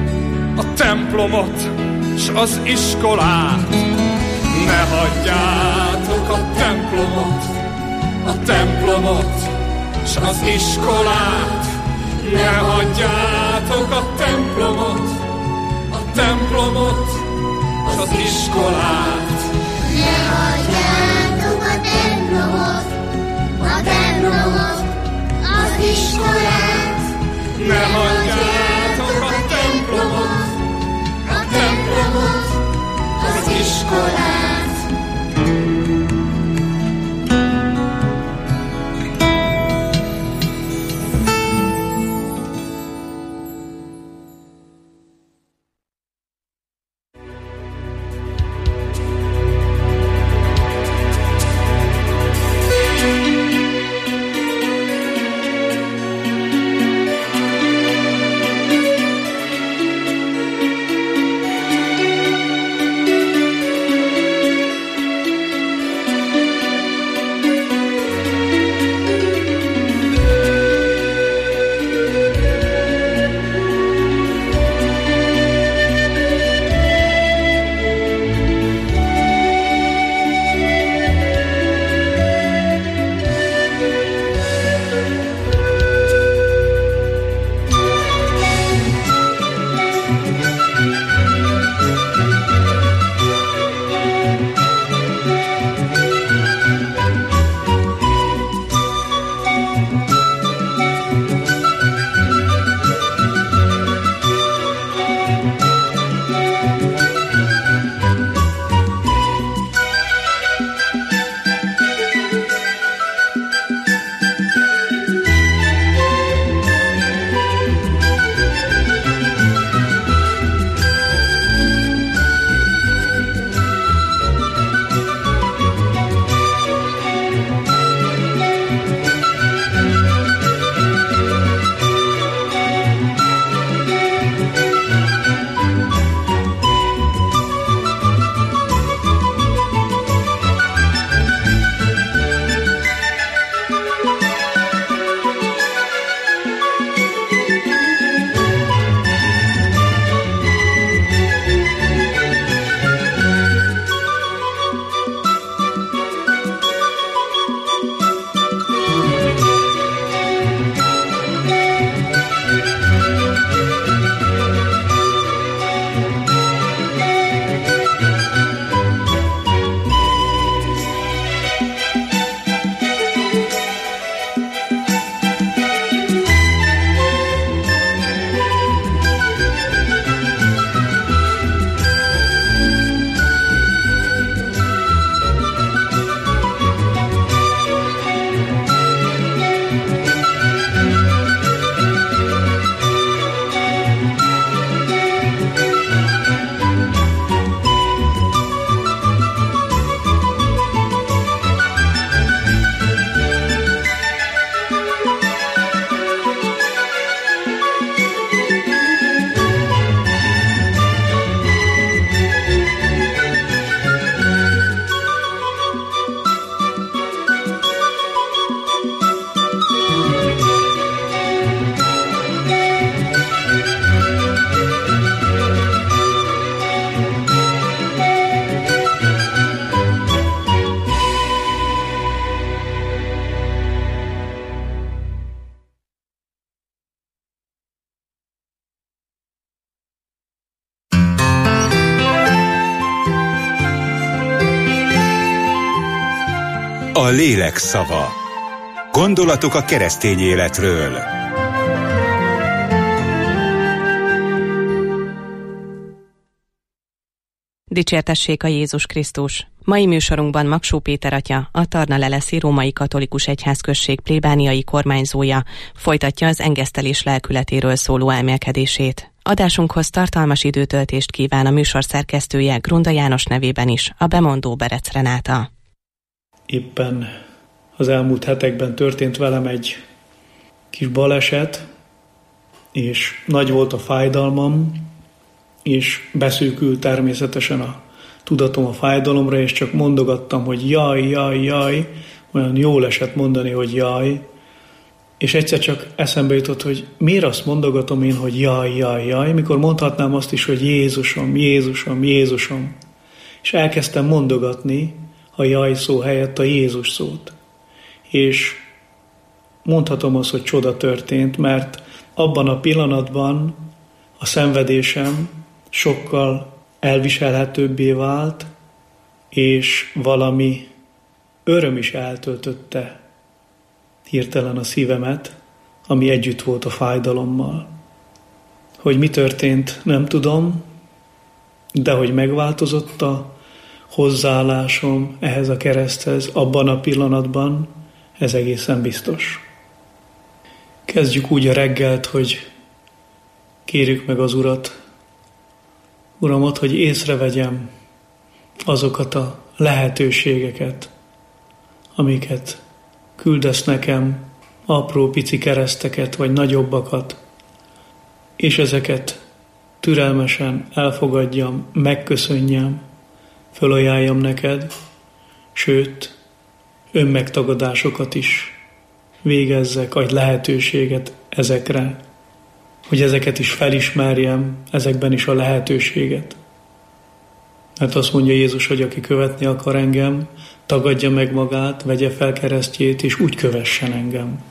s az iskolát. Ne hagyjátok a templomot, s az iskolát. Ne hagyjátok a templomot, s az iskolát.
Ne hagyjátok a templomot, az iskolát.
Ne hagyjátok a templomot,
az iskolát.
A lélek szava. Gondolatok a keresztény életről. Dicsértessék a Jézus Krisztus! Mai műsorunkban Magsó Péter atya, a Tarna-Leleszi Római Katolikus Egyházközség plébániai kormányzója folytatja az engesztelés lelkületéről szóló elmélkedését. Adásunkhoz tartalmas időtöltést kíván a műsor szerkesztője Grunda János nevében is, a bemondó Berec Renáta.
Éppen az elmúlt hetekben történt velem egy kis baleset, és nagy volt a fájdalmam, és beszűkült természetesen a tudatom a fájdalomra, és csak mondogattam, hogy jaj, jaj, jaj, olyan jól esett mondani, hogy jaj, és egyszer csak eszembe jutott, hogy miért azt mondogatom én, hogy jaj, jaj, jaj, mikor mondhatnám azt is, hogy Jézusom, Jézusom, Jézusom. És elkezdtem mondogatni a jaj szó helyett a Jézus szót. És mondhatom azt, hogy csoda történt, mert abban a pillanatban a szenvedésem sokkal elviselhetőbbé vált, és valami öröm is eltöltötte hirtelen a szívemet, ami együtt volt a fájdalommal. Hogy mi történt, nem tudom, de hogy megváltozott a hozzáállásom ehhez a kereszthez abban a pillanatban, ez egészen biztos. Kezdjük úgy a reggelt, hogy kérjük meg az Urat, Uramot, hogy észrevegyem azokat a lehetőségeket, amiket küldesz nekem, apró pici kereszteket vagy nagyobbakat, és ezeket türelmesen elfogadjam, megköszönjem, fölajánljam neked, sőt, önmegtagadásokat is végezzek, adj lehetőséget ezekre, hogy ezeket is felismerjem, ezekben is a lehetőséget. Mert azt mondja Jézus, hogy aki követni akar engem, tagadja meg magát, vegye fel keresztjét, és úgy kövessen engem.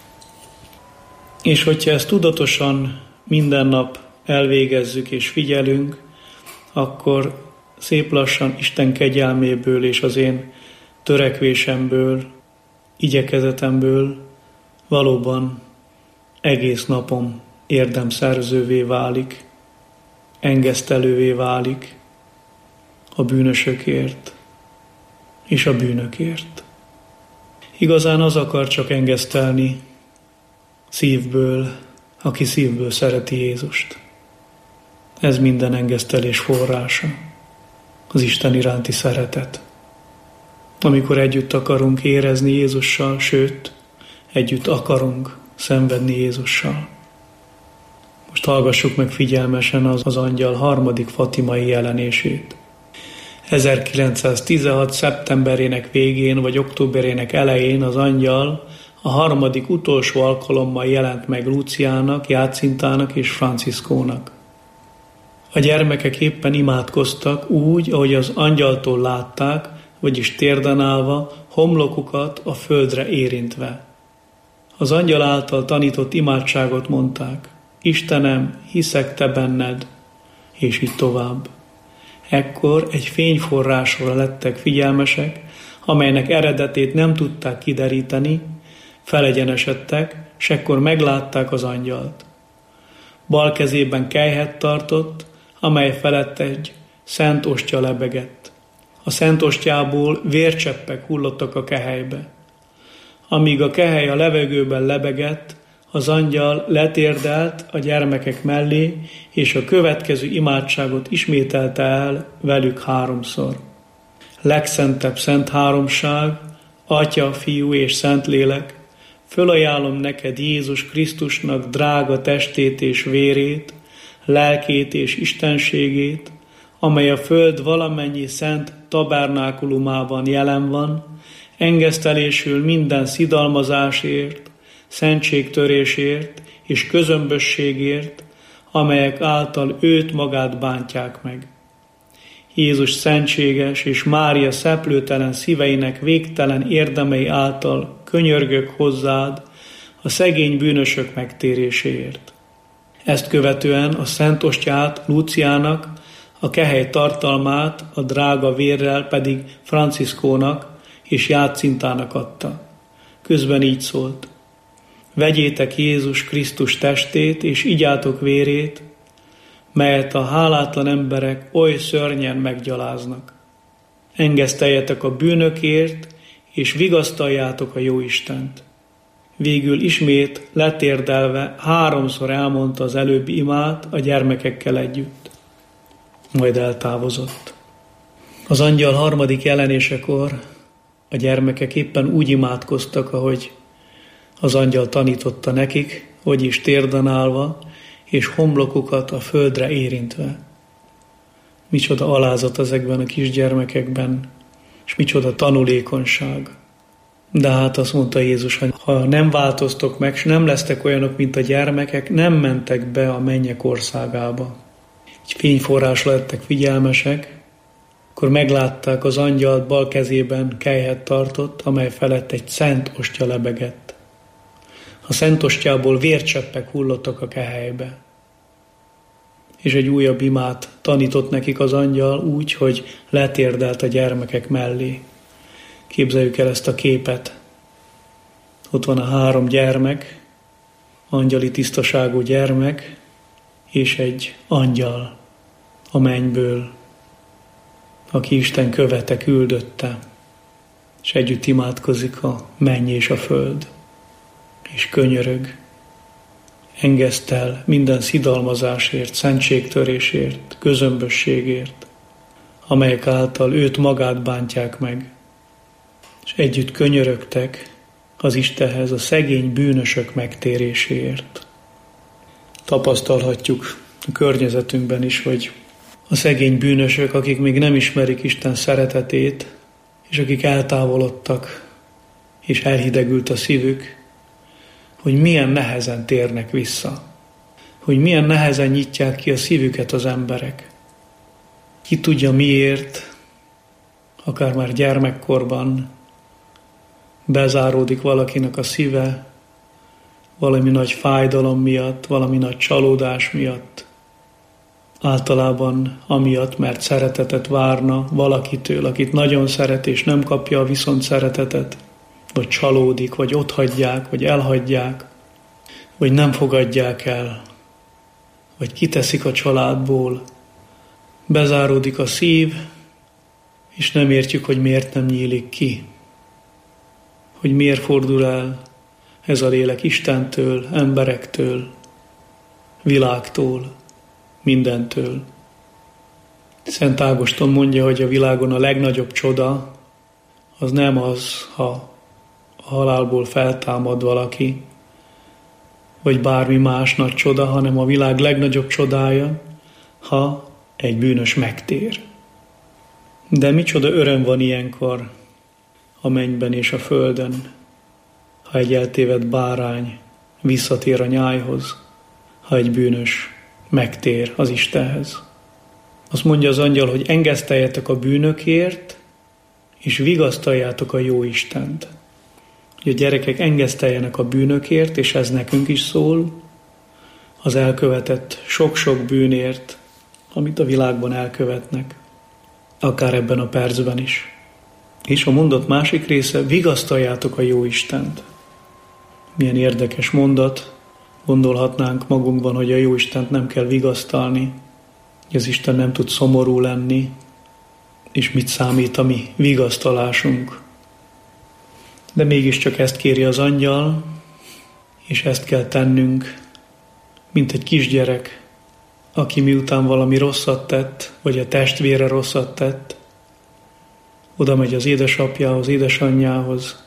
És hogyha ezt tudatosan minden nap elvégezzük és figyelünk, akkor szép lassan Isten kegyelméből és az én törekvésemből, igyekezetemből valóban egész napom érdemszerzővé válik, engesztelővé válik a bűnösökért és a bűnökért. Igazán az akar csak engesztelni szívből, aki szívből szereti Jézust. Ez minden engesztelés forrása, az Isten iránti szeretet. Amikor együtt akarunk érezni Jézussal, sőt, együtt akarunk szenvedni Jézussal. Most hallgassuk meg figyelmesen az angyal harmadik fatimai jelenését. 1916. szeptemberének végén vagy októberének elején az angyal a harmadik utolsó alkalommal jelent meg Lúciának, Jácintának és Franciszkónak. A gyermekek éppen imádkoztak úgy, ahogy az angyaltól látták, vagyis térden állva, homlokukat a földre érintve. Az angyal által tanított imádságot mondták: Istenem, hiszek te benned, és így tovább. Ekkor egy fényforrásra lettek figyelmesek, amelynek eredetét nem tudták kideríteni, felegyenesedtek, s ekkor meglátták az angyalt. Bal kezében kelyhet tartott, amely felett egy szent ostya lebegett. A szent ostyából vércseppek hullottak a kehelybe. Amíg a kehely a levegőben lebegett, az angyal letérdelt a gyermekek mellé, és a következő imádságot ismételte el velük 3-szor. Legszentebb szent háromság, Atya, Fiú és Szentlélek, fölajánlom neked Jézus Krisztusnak drága testét és vérét, lelkét és istenségét, amely a föld valamennyi szent tabernákulumában jelen van, engesztelésül minden szidalmazásért, szentségtörésért és közömbösségért, amelyek által őt magát bántják meg. Jézus szentséges és Mária szeplőtelen szíveinek végtelen érdemei által könyörgök hozzád a szegény bűnösök megtéréséért. Ezt követően a szent ostyát Lúciának, a kehely tartalmát a drága vérrel pedig Franciszkónak és Jácintának adta. Közben így szólt: Vegyétek Jézus Krisztus testét és igyatok vérét, melyet a hálátlan emberek oly szörnyen meggyaláznak. Engeszteljetek a bűnökért, és vigasztaljátok a Jóistent. Végül ismét letérdelve 3-szor elmondta az előbbi imát a gyermekekkel együtt. Majd eltávozott. Az angyal harmadik jelenésekor a gyermekek éppen úgy imádkoztak, ahogy az angyal tanította nekik, vagyis térden állva, és homlokukat a földre érintve. Micsoda alázat ezekben a kisgyermekekben, és micsoda tanulékonyság. De hát azt mondta Jézus, hogy ha nem változtok meg, és nem lesztek olyanok, mint a gyermekek, nem mentek be a mennyek országába. Egy fényforrás lettek figyelmesek, akkor meglátták az angyalt, bal kezében kelyhet tartott, amely felett egy szent ostya lebegett. A szent ostyából vércseppek hullottak a kehelybe. És egy újabb imát tanított nekik az angyal úgy, hogy letérdelt a gyermekek mellé. Képzeljük el ezt a képet. Ott van a 3 gyermek, angyali tisztaságú gyermek, és egy angyal a mennyből, aki Isten követe, küldötte, és együtt imádkozik a menny és a föld, és könyörög, engesztel minden szidalmazásért, szentségtörésért, közömbösségért, amelyek által őt magát bántják meg, és együtt könyörögtek az Istenhez a szegény bűnösök megtéréséért. Tapasztalhatjuk a környezetünkben is, hogy a szegény bűnösök, akik még nem ismerik Isten szeretetét, és akik eltávolodtak, és elhidegült a szívük, hogy milyen nehezen térnek vissza, hogy milyen nehezen nyitják ki a szívüket az emberek. Ki tudja miért, akár már gyermekkorban bezáródik valakinek a szíve, valami nagy fájdalom miatt, valami nagy csalódás miatt, általában amiatt, mert szeretetet várna valakitől, akit nagyon szeret, és nem kapja a viszont szeretetet, vagy csalódik, vagy otthagyják, vagy elhagyják, vagy nem fogadják el, vagy kiteszik a családból. Bezáródik a szív, és nem értjük, hogy miért nem nyílik ki. Hogy miért fordul el ez a lélek Istentől, emberektől, világtól, mindentől. Szent Ágoston mondja, hogy a világon a legnagyobb csoda az nem az, ha a halálból feltámad valaki, vagy bármi más nagy csoda, hanem a világ legnagyobb csodája, ha egy bűnös megtér. De micsoda öröm van ilyenkor a mennyben és a földön, ha egy eltévedt bárány visszatér a nyájhoz, ha egy bűnös megtér az Istenhez. Azt mondja az angyal, hogy engeszteljetek a bűnökért, és vigasztaljátok a jó Istent. Hogy a gyerekek engeszteljenek a bűnökért, és ez nekünk is szól, az elkövetett sok-sok bűnért, amit a világban elkövetnek, akár ebben a percben is. És a mondat másik része, vigasztaljátok a jó Istent. Milyen érdekes mondat, gondolhatnánk magunkban, hogy a jó Istent nem kell vigasztalni, hogy az Isten nem tud szomorú lenni, és mit számít a mi vigasztalásunk. De mégiscsak ezt kéri az angyal, és ezt kell tennünk, mint egy kisgyerek, aki miután valami rosszat tett, vagy a testvére rosszat tett, oda megy az édesapjához, édesanyjához,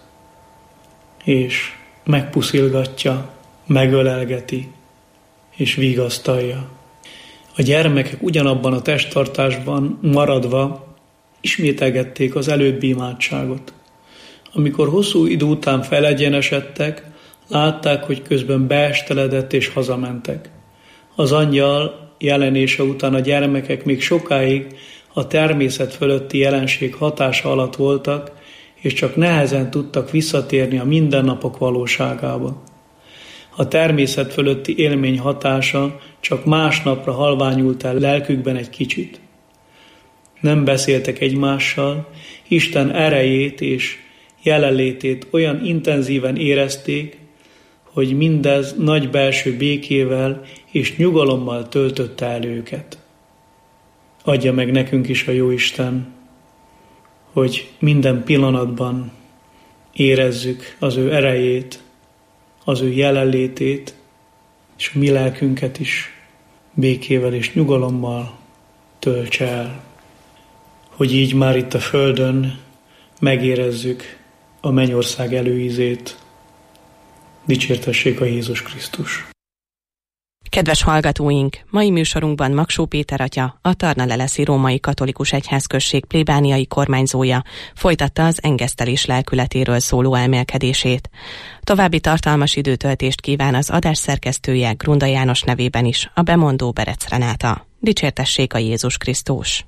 és megpuszilgatja, megölelgeti, és vigasztalja. A gyermekek ugyanabban a testtartásban maradva ismételgették az előbbi imádságot. Amikor hosszú idő után felegyenesedtek, látták, hogy közben beesteledett és hazamentek. Az angyal jelenése után a gyermekek még sokáig a természet fölötti jelenség hatása alatt voltak, és csak nehezen tudtak visszatérni a mindennapok valóságába. A természet fölötti élmény hatása csak másnapra halványult el lelkükben egy kicsit. Nem beszéltek egymással, Isten erejét és jelenlétét olyan intenzíven érezték, hogy mindez nagy belső békével és nyugalommal töltötte el őket. Adja meg nekünk is a Jóisten, hogy minden pillanatban érezzük az ő erejét, az ő jelenlétét, és mi lelkünket is békével és nyugalommal töltse el. Hogy így már itt a földön megérezzük a mennyország előízét. Dicsértessék a Jézus Krisztus!
Kedves hallgatóink! Mai műsorunkban Magsó Péter atya, a Tarna-leleszi Római Katolikus Egyházközség plébániai kormányzója folytatta az engesztelés lelkületéről szóló elmélkedését. További tartalmas időtöltést kíván az adás szerkesztője Grunda János nevében is, a bemondó Berec Renáta. Dicsértessék a Jézus Krisztus!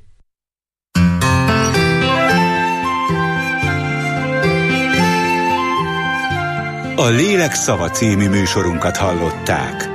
A Lélek szava című műsorunkat hallották.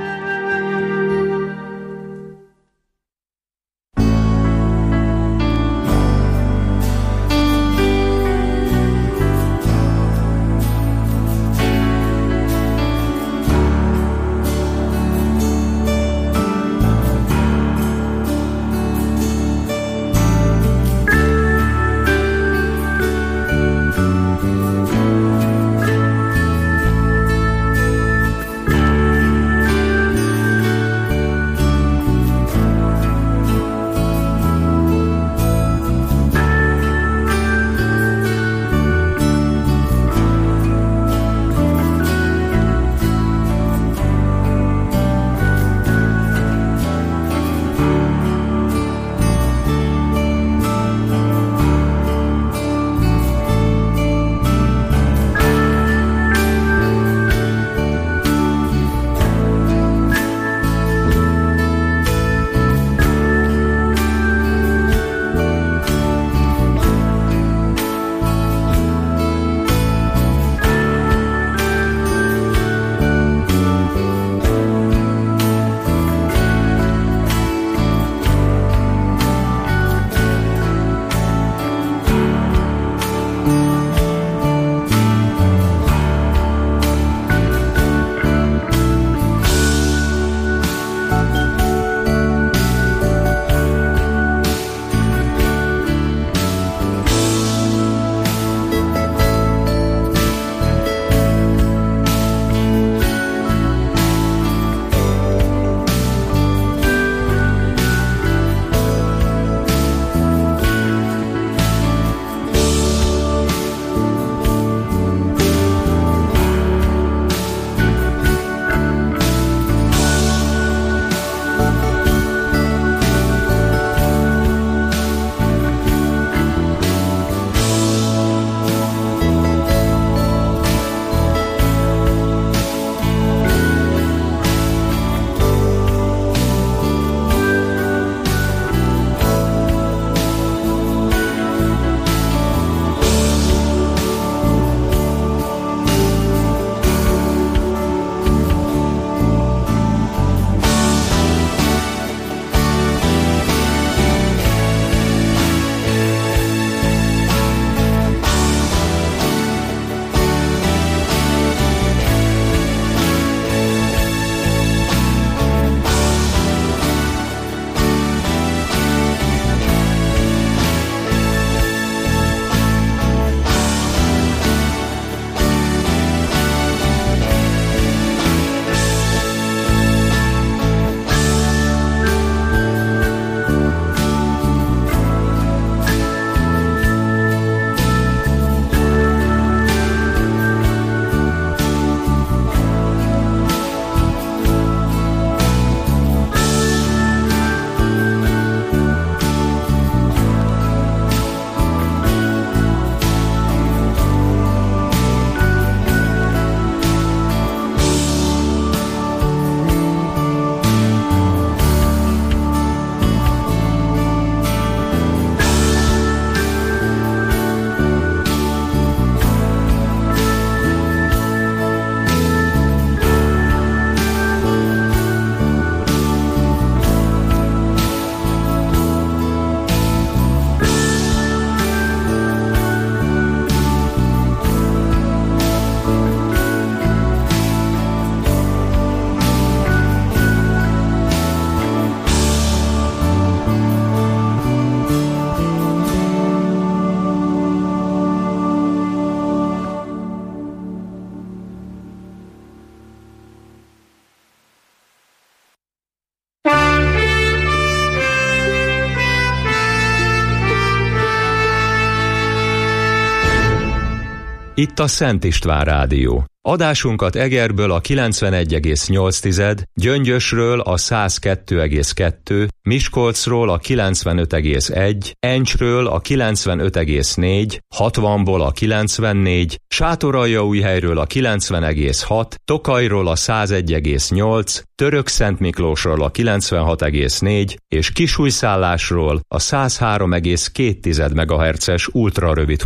Itt a Szent István Rádió. Adásunkat Egerből a 91,8, Gyöngyösről a 102,2, Miskolcról a 95,1, Encsről a 95,4, 60-ból a 94, Sátoraljaújhelyről a 90,6, Tokajról a 101,8, Törökszentmiklósról a 96,4 és Kisújszállásról a 103,2 MHz-es ultrarövid